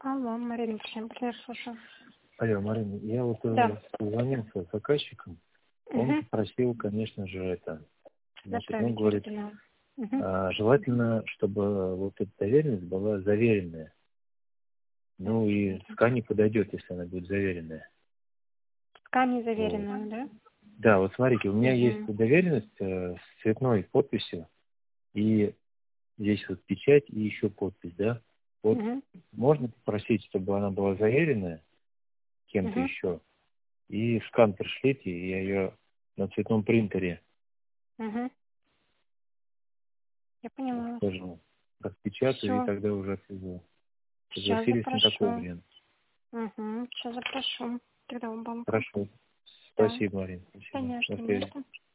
Алло, Марина Александровна, слушаю. Алло, Марина, я вот Да. созвонился с заказчиком. Он попросил, конечно же, это. Значит, он говорит, желательно, чтобы вот эта доверенность была заверенная. Ну и СКА не подойдет, если она будет заверенная. СКА не заверенная, вот. Да? Да, вот смотрите, у меня есть доверенность с цветной подписью, и здесь вот печать и еще подпись, да? Вот можно попросить, чтобы она была заверенная кем-то еще, и скан пришлите, и я ее на цветном принтере Я поняла. скажем, распечатаю, и тогда уже отвезу. Сейчас Согласились на такой запрошу. вариант? Сейчас запрошу. Тогда вам банк. Хорошо. Да. Спасибо, Марина. Спасибо. Конечно, На связи. конечно.